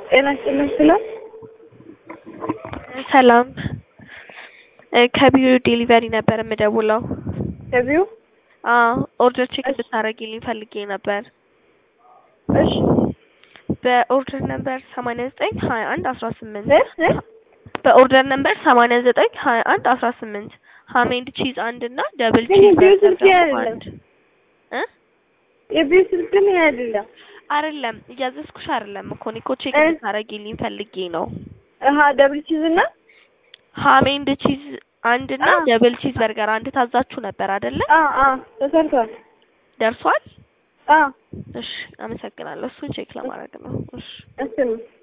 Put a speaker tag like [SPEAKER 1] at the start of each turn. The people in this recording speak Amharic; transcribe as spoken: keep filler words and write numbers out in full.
[SPEAKER 1] ጤና ይስጥልኝ ሰላም
[SPEAKER 2] ሰላም ከቢሮ ዴሊቨሪ ነበር የምደውለው።
[SPEAKER 1] ከቢሮ?
[SPEAKER 2] አዎ ኦርደር ቼክ እንድታረጊልኝ ፈልጌ ነበር።
[SPEAKER 1] እሺ
[SPEAKER 2] በኦርደር ነምበር ሰማንያ ዘጠኝ ሀያ አንድ አስራ ስምንት
[SPEAKER 1] እ
[SPEAKER 2] በኦርደር ነምበር ሰማንያ ዘጠኝ ሀያ አንድ አስራ ስምንት ሃሜንድ ቺዝ አንድ እና ደብል ቺዝ
[SPEAKER 1] የቢሮ ስልክ
[SPEAKER 2] ደግሞ
[SPEAKER 1] አይደለም።
[SPEAKER 2] አንድ እ
[SPEAKER 1] የቢሮ ስልክ ግን አይደለም።
[SPEAKER 2] አይደለም እያዘዝኩሽ አይደለም እኮ እኔ እኮ ቼክ
[SPEAKER 1] እ
[SPEAKER 2] እንድታረጊልኝ ፈልጌ ነው።
[SPEAKER 1] አሃ ደብል ቺዝ እና
[SPEAKER 2] ሃሜንድ ቺዝ አንድ እና
[SPEAKER 1] አ
[SPEAKER 2] ደብል ቺዝ በርገር አንድ ታዛችሁ ነበር አይደለ?
[SPEAKER 1] አ አ ተሰርቷል።
[SPEAKER 2] ደርሷል?
[SPEAKER 1] አ
[SPEAKER 2] እሺ አመሰግናለሁ። እሱን ቼክ ለማድረግ ነው። እሺ
[SPEAKER 1] እሺ